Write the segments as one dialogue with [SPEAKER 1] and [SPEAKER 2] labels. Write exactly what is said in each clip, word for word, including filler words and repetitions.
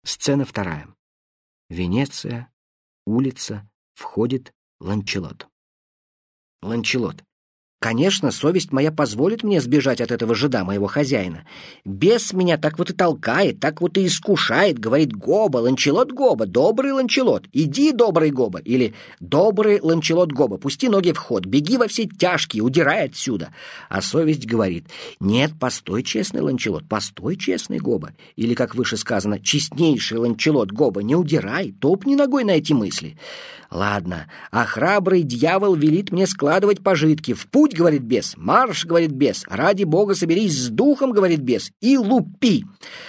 [SPEAKER 1] Сцена вторая. Венеция, улица, входит Ланчелот. Ланчелот. Конечно, совесть моя позволит мне сбежать от этого жида, моего хозяина. Бес меня так вот и толкает, так вот и искушает, говорит: Гоба, Ланчелот Гоба, добрый Ланчелот, иди, добрый Гоба, или добрый Ланчелот Гоба, пусти ноги в ход, беги во все тяжкие, удирай отсюда. А совесть говорит: нет, постой, честный Ланчелот, постой, честный Гоба, или, как выше сказано, честнейший Ланчелот Гоба, не удирай, топни ногой на эти мысли. Ладно, а храбрый дьявол велит мне складывать пожитки. В путь, говорит бес, марш, говорит бес, ради бога соберись с духом, говорит бес, и лупи.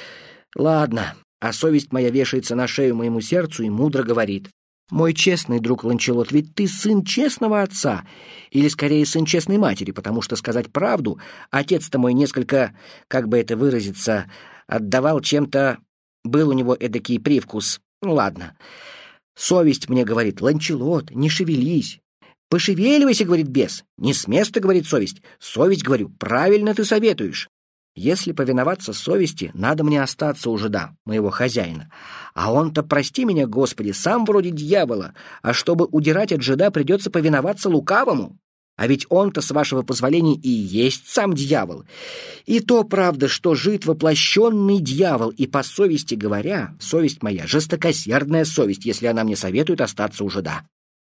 [SPEAKER 1] Ладно, а совесть моя вешается на шею моему сердцу и мудро говорит: мой честный друг Ланчелот, ведь ты сын честного отца, или скорее сын честной матери, потому что, сказать правду, отец-то мой несколько, как бы это выразиться, отдавал чем-то, был у него эдакий привкус. Ну ладно. Совесть мне говорит: Ланчелот, не шевелись. Пошевеливайся, говорит бес. Не с места, говорит совесть. Совесть, говорю, правильно ты советуешь. Если повиноваться совести, надо мне остаться у жида, моего хозяина. А он-то, прости меня, Господи, сам вроде дьявола, а чтобы удирать от жида, придется повиноваться лукавому. А ведь он-то, с вашего позволения, и есть сам дьявол. И то правда, что жид — воплощенный дьявол, и, по совести говоря, совесть моя — жестокосердная совесть, если она мне советует остаться у жида.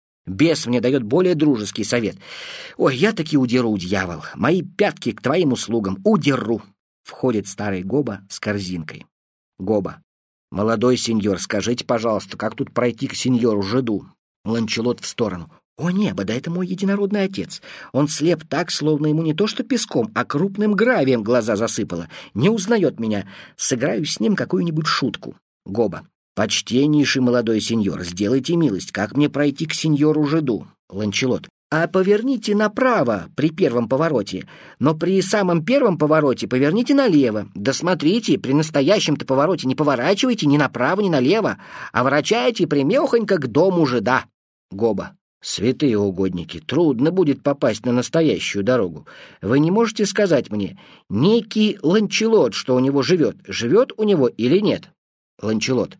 [SPEAKER 1] Бес мне дает более дружеский совет. Ой, я таки удеру, дьявол, мои пятки к твоим услугам, удеру. Входит старый Гоба с корзинкой. Гоба. Молодой сеньор, скажите, пожалуйста, как тут пройти к сеньору-жиду? Ланчелот в сторону. О небо, да это мой единородный отец. Он слеп так, словно ему не то что песком, а крупным гравием глаза засыпало. Не узнает меня. Сыграю с ним какую-нибудь шутку. Гоба. Почтеннейший молодой сеньор, сделайте милость, как мне пройти к сеньору-жиду? Ланчелот. А поверните направо при первом повороте, но при самом первом повороте поверните налево. Да смотрите, при настоящем-то повороте не поворачивайте ни направо, ни налево, а ворочайте прямехонько к дому жида. Гоба. Святые угодники, трудно будет попасть на настоящую дорогу. Вы не можете сказать мне, некий Ланчелот, что у него живет, живет у него или нет? Ланчелот.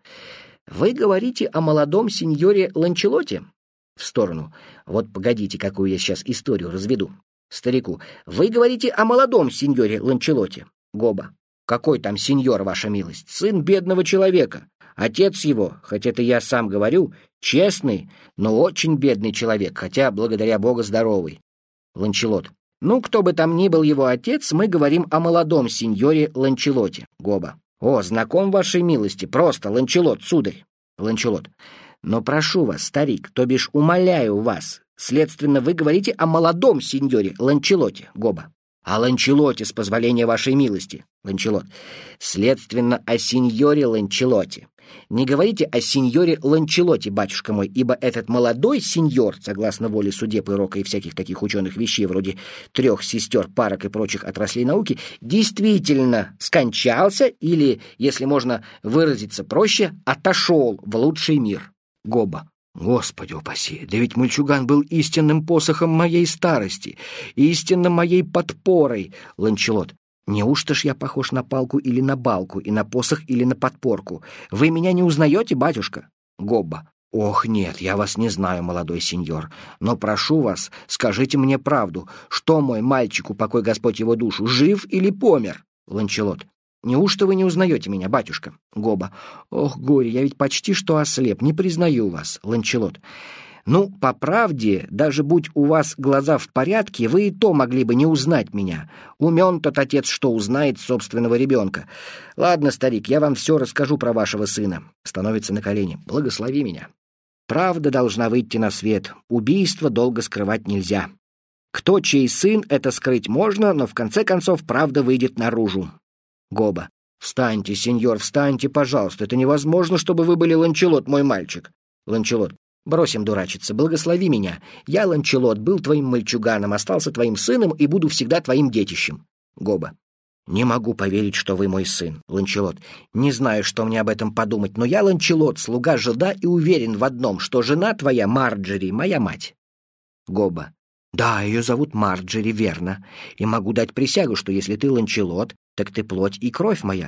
[SPEAKER 1] Вы говорите о молодом сеньоре Ланчелоте? В сторону. Вот погодите, какую я сейчас историю разведу. Старику. Вы говорите о молодом сеньоре Ланчелоте? Гоба. Какой там сеньор, ваша милость? Сын бедного человека. Отец его, хоть это я сам говорю, честный, но очень бедный человек, хотя, благодаря Богу, здоровый. Ланчелот. Ну, кто бы там ни был его отец, мы говорим о молодом сеньоре Ланчелоте. Гоба. О, знаком вашей милости, просто Ланчелот, сударь. Ланчелот. Но прошу вас, старик, то бишь умоляю вас, следственно, вы говорите о молодом сеньоре Ланчелоте. Гоба. О Ланчелоте, с позволения вашей милости. Ланчелот. Следственно, о сеньоре Ланчелоте. Не говорите о сеньоре Ланчелоте, батюшка мой, ибо этот молодой сеньор, согласно воле судеб и рока и всяких таких ученых вещей, вроде трех сестер, парок и прочих отраслей науки, действительно скончался или, если можно выразиться проще, отошел в лучший мир. Гоба. Господи упаси, да ведь мальчуган был истинным посохом моей старости, истинным моей подпорой. Ланчелот. Неужто ж я похож на палку или на балку, и на посох или на подпорку? Вы меня не узнаете, батюшка? Гобба. Ох, нет, я вас не знаю, молодой сеньор, но прошу вас, скажите мне правду, что мой мальчик, упокой Господь его душу, жив или помер? Ланчелот. Неужто вы не узнаете меня, батюшка? Гоба. Ох, горе, я ведь почти что ослеп, не признаю вас. Ланчелот. Ну, по правде, даже будь у вас глаза в порядке, вы и то могли бы не узнать меня. Умен тот отец, что узнает собственного ребенка. Ладно, старик, я вам все расскажу про вашего сына. Становится на колени. Благослови меня. Правда должна выйти на свет. Убийство долго скрывать нельзя. Кто чей сын, это скрыть можно, но в конце концов правда выйдет наружу. Гоба. Встаньте, сеньор, встаньте, пожалуйста. Это невозможно, чтобы вы были Ланчелот, мой мальчик. Ланчелот. Бросим дурачиться, благослови меня. Я, Ланчелот, был твоим мальчуганом, остался твоим сыном и буду всегда твоим детищем. Гоба. Не могу поверить, что вы мой сын. Ланчелот. Не знаю, что мне об этом подумать, но я, Ланчелот, слуга жида, и уверен в одном, что жена твоя, Марджери, моя мать. Гоба. Да, ее зовут Марджери, верно. И могу дать присягу, что если ты Ланчелот, так ты плоть и кровь моя.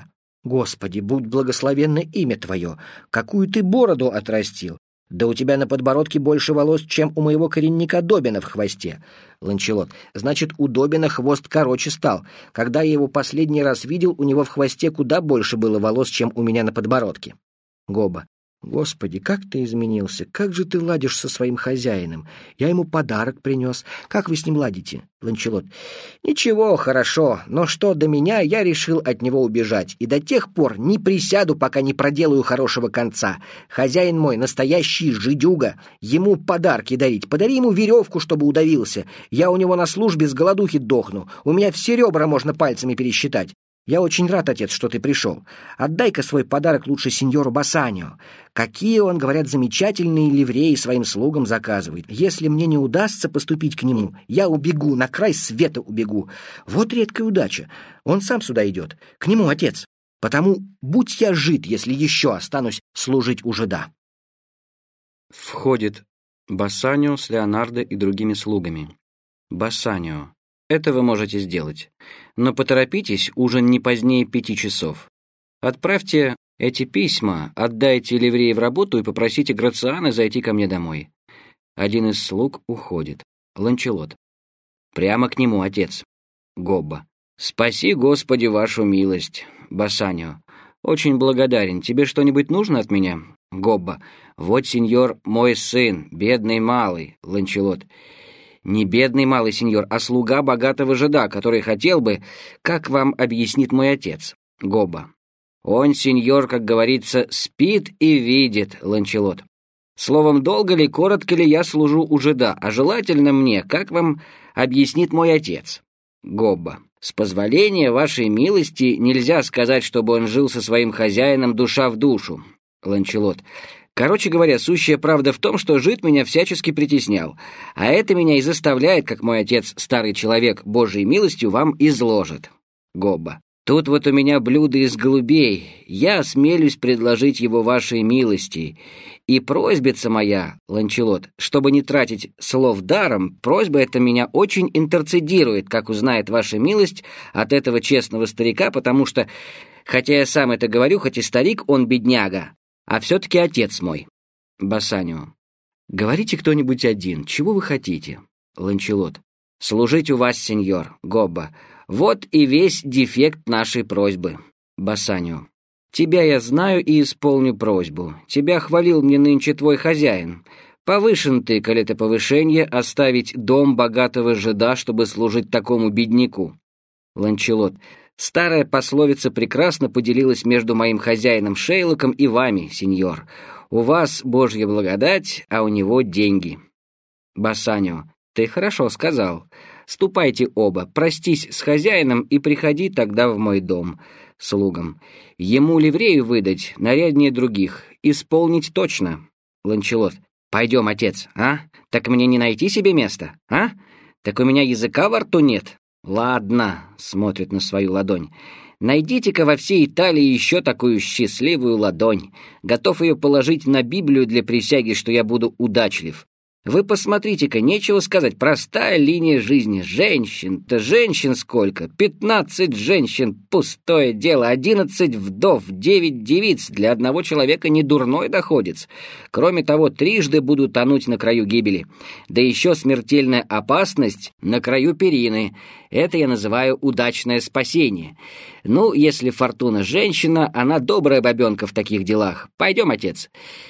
[SPEAKER 1] Господи, будь благословенно имя твое! Какую ты бороду отрастил! Да у тебя на подбородке больше волос, чем у моего коренника Добина в хвосте. Ланчелот. Значит, у Добина хвост короче стал. Когда я его последний раз видел, у него в хвосте куда больше было волос, чем у меня на подбородке. Гоба. Господи, как ты изменился! Как же ты ладишь со своим хозяином? Я ему подарок принес. Как вы с ним ладите? Ланчелот. Ничего, хорошо, но что до меня, я решил от него убежать, и до тех пор не присяду, пока не проделаю хорошего конца. Хозяин мой настоящий жидюга, ему подарки дарить. Подари ему веревку, чтобы удавился. Я у него на службе с голодухи дохну. У меня все ребра можно пальцами пересчитать. Я очень рад, отец, что ты пришел. Отдай-ка свой подарок лучше сеньору Бассанио. Какие, он, говорят, замечательные ливреи своим слугам заказывает. Если мне не удастся поступить к нему, я убегу, на край света убегу. Вот редкая удача. Он сам сюда идет. К нему, отец. Потому будь я жид, если еще останусь служить у жида.
[SPEAKER 2] Входит Бассанио с Леонардо и другими слугами. Бассанио. Это вы можете сделать. Но поторопитесь, ужин не позднее пяти часов. Отправьте эти письма, отдайте ливреи в работу и попросите Грациана зайти ко мне домой. Один из слуг уходит. Ланчелот. Прямо к нему, отец. Гобба. Спаси, Господи, вашу милость. Бассанио. Очень благодарен. Тебе что-нибудь нужно от меня? Гобба. Вот, сеньор, мой сын, бедный малый. Ланчелот. Не бедный малый сеньор, а слуга богатого жида, который хотел бы, как вам объяснит мой отец. Гобба. Он, сеньор, как говорится, спит и видит. Ланчелот. Словом, долго ли, коротко ли я служу у жида, а желательно мне, как вам объяснит мой отец. Гобба. С позволения вашей милости нельзя сказать, чтобы он жил со своим хозяином душа в душу. Ланчелот. Короче говоря, сущая правда в том, что жид меня всячески притеснял, а это меня и заставляет, как мой отец, старый человек, Божьей милостью, вам изложит. Гобба. Тут вот у меня блюдо из голубей, я осмелюсь предложить его вашей милости. И просьбица моя, Ланчелот, чтобы не тратить слов даром, просьба эта меня очень интерцедирует, как узнает ваша милость от этого честного старика, потому что, хотя я сам это говорю, хоть и старик, он бедняга, а все-таки отец мой. Бассанио. Говорите кто-нибудь один, чего вы хотите? Ланчелот. Служить у вас, сеньор. Гобба. Вот и весь дефект нашей просьбы. Бассанио. Тебя я знаю и исполню просьбу. Тебя хвалил мне нынче твой хозяин. Повышен ты, коли это повышение, оставить дом богатого жида, чтобы служить такому бедняку. Ланчелот. Старая пословица прекрасно поделилась между моим хозяином Шейлоком и вами, сеньор. У вас Божья благодать, а у него деньги. Бассанио. Ты хорошо сказал. Ступайте оба, простись с хозяином и приходи тогда в мой дом. Слугам. Ему ливрею выдать, наряднее других. Исполнить точно. Ланчелот. Пойдем, отец, а? Так мне не найти себе места, а? Так у меня языка во рту нет. Ладно, смотрит на свою ладонь. Найдите-ка во всей Италии еще такую счастливую ладонь. Готов ее положить на Библию для присяги, что я буду удачлив. Вы посмотрите-ка, нечего сказать, простая линия жизни. Женщин-то женщин сколько? Пятнадцать женщин, пустое дело, одиннадцать вдов, девять девиц. Для одного человека не дурной доходец. Кроме того, трижды буду тонуть на краю гибели. Да еще смертельная опасность на краю перины. Это я называю удачное спасение. Ну, если фортуна женщина, она добрая бабенка в таких делах. Пойдем, отец.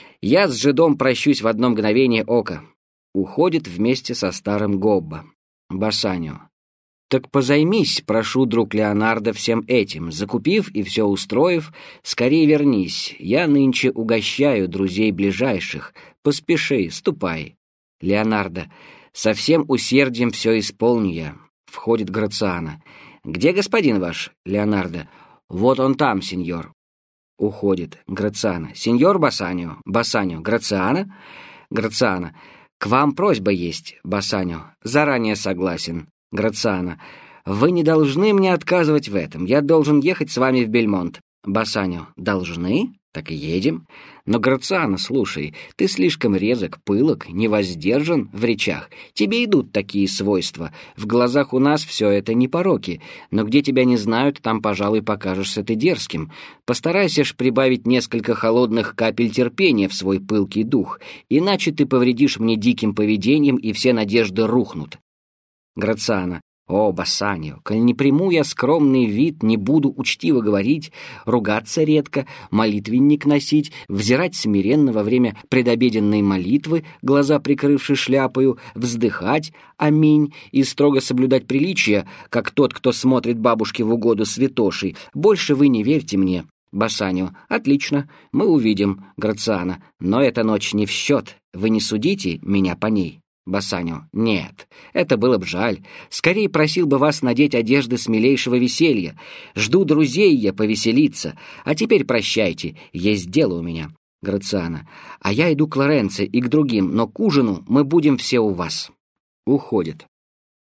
[SPEAKER 2] Я с жидом прощусь в одно мгновение ока. Уходит вместе со старым Гобба. Бассанио. Так позаймись, прошу, друг Леонардо, всем этим. Закупив и все устроив, скорее вернись. Я нынче угощаю друзей ближайших. Поспеши, ступай. Леонардо. Со всем усердием все исполню я. Входит Грациана. Где господин ваш, Леонардо? Вот он там, сеньор. Уходит Грациана. Сеньор Бассанио. Бассанио. Грациана? Грациана. К вам просьба есть, Бассанио. Заранее согласен. Грациана. Вы не должны мне отказывать в этом. Я должен ехать с вами в Бельмонт. Бассанио: должны? Так и едем. Но, Грациано, слушай, ты слишком резок, пылок, невоздержан в речах. Тебе идут такие свойства. В глазах у нас все это не пороки. Но где тебя не знают, там, пожалуй, покажешься ты дерзким. Постарайся ж прибавить несколько холодных капель терпения в свой пылкий дух, иначе ты повредишь мне диким поведением, и все надежды рухнут. Грациано: о, Бассанио, коль не приму я скромный вид, не буду учтиво говорить, ругаться редко, молитвенник носить, взирать смиренно во время предобеденной молитвы, глаза прикрывши шляпою, вздыхать «Аминь» и строго соблюдать приличия, как тот, кто смотрит бабушке в угоду святошей, больше вы не верьте мне. Бассанио: отлично, мы увидим, Грациано, но эта ночь не в счет, вы не судите меня по ней. Бассанио: нет, это было б жаль. Скорее просил бы вас надеть одежды смелейшего веселья. Жду друзей я повеселиться. А теперь прощайте, есть дело у меня. Грациано: а я иду к Лоренцо и к другим, но к ужину мы будем все у вас. Уходит.